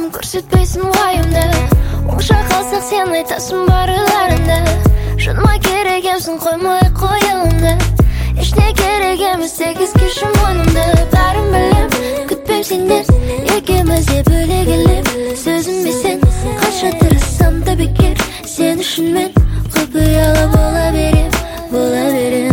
көрсетпейсің уайымды. Оңша қалсақ сен айтасың барыларыңды. Жаныма керек емсің, қоймай қойылымды. Ешне керек емес, тек ескешім ойнымды. Бәрін білем, күтпем сенен, екеуміз де бөлегелеп. Сөзіме сен, қанша тырыссам да бекер. Сен үшін мен құпиялы бола берем, бола берем.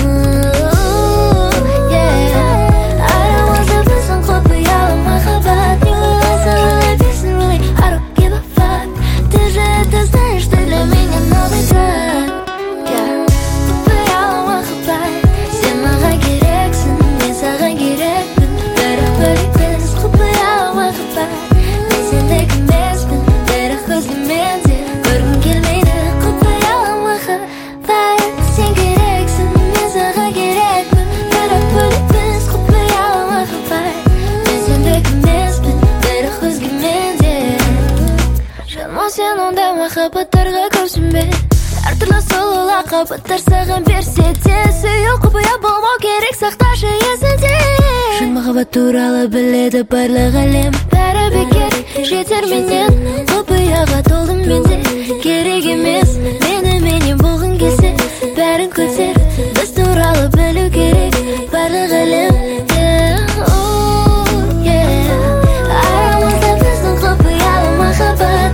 Сен ондай махаббаттарға көрсінбе. Әртүрлі сұлу лақапаттар саған берсе де, сүйу құпия болмау керек, сақташы есіңде. Шын махаббат туралы біледі барлық әлем. Бәрі бекер, жетер менен, құпияға толдым менде. Керек емес, менімен болғың келсе, бәрін көтер, біз туралы білу керек, барлық әлем. Арамызда біздің құпиялы махаббат.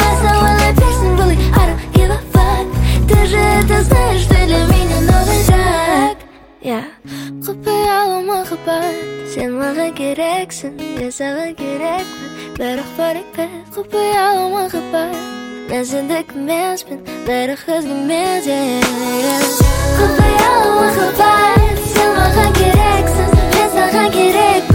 Құпиялы махаббат, сен маған керексің, мен саған керекпін, бәрі барекпен. Құпиялы махаббат, мен сендік емеспін, бәрі өзгеменде. Құпиялы махаббат, сен маған керексің, мен саған керекпін.